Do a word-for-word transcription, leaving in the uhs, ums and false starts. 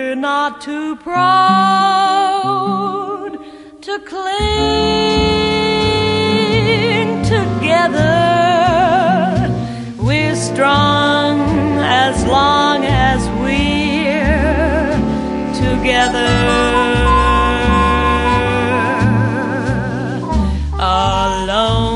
we're not too proud to cling together. We're strong as long as we're together. Alone